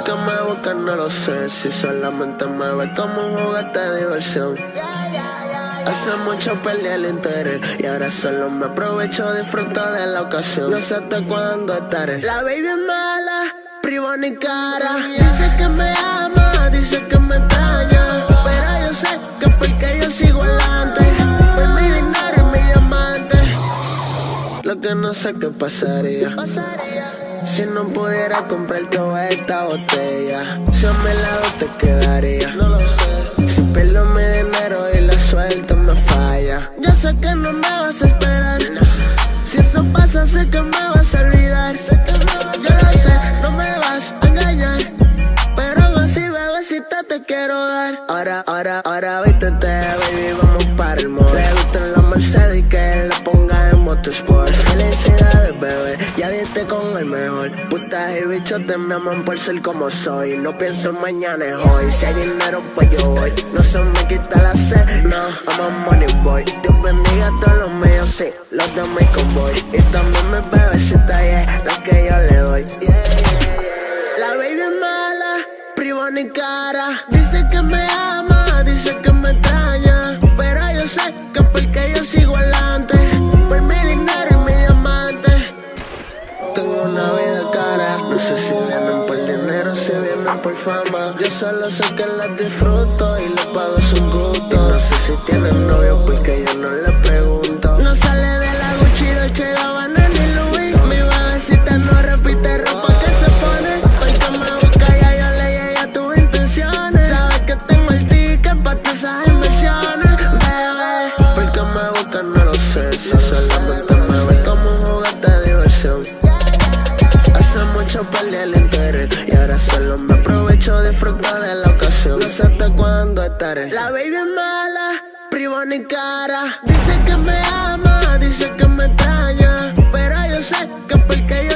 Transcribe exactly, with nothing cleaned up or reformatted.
que me busca no lo sé, si solamente me ve como un juguete de diversión. Hace mucho perdí el interés y ahora solo me aprovecho, disfruto de la ocasión. No sé hasta cuándo estaré. La baby es mala, privo ni cara. Dice que me ama, dice que me extraña, pero yo sé que porque yo sigo adelante, por mi dinero y mi diamante. Lo que no sé qué pasaría si no pudiera comprar toda esta botella. Si a mi lado te quedaría, no lo sé. Si pierdo mi dinero y la suelto me falla. Yo sé que no me vas a esperar, si eso pasa sé que me vas a olvidar. Yo lo sé, no me vas a engañar, pero aún así bebecita te quiero dar. Ahora, ahora, ahora vístete baby, vamos para el mall. Le gustan la Mercedes y que la ponga en motorsport. Felicidades bebé, ya diste con el mejor. Putas y bichos te me aman por ser como soy. No pienso en mañana, es hoy. Si hay dinero pues yo voy, no se me quita la sed, no, I'm a money boy. Dios bendiga a todos los míos, sí, los de mi convoy. Y también mi bebecita, yeah, la que yo le doy. La baby es mala, privo ni cara. Dice que me ama, dice que me extraña, pero yo sé que porque yo sigo adelante, por mi dinero y mi diamante. Tengo una vida cara, no sé si vienen por dinero, si vienen por fama. Yo solo sé que las disfruto y les pago su gusto. Y no sé si tienen novio porque yo no le pregunto. No sale de la Gucci, Dolce Gabbana ni Louis. Mi bebecita no repite ropa que se pone, porque me busca ya yo le llegué a tus intenciones. Sabes que tengo el ticket pa' todas esas inversiones, bebé. Porque me busca no lo sé, si solamente me ve como un juguete de diversión. Hace mucho perdí el interés y ahora solo me aprovecho, disfruto de la ocasión. No sé hasta cuándo estaré. La baby es mala, privo ni cara. Dice que me ama, dice que me extraña, pero yo sé que porque yo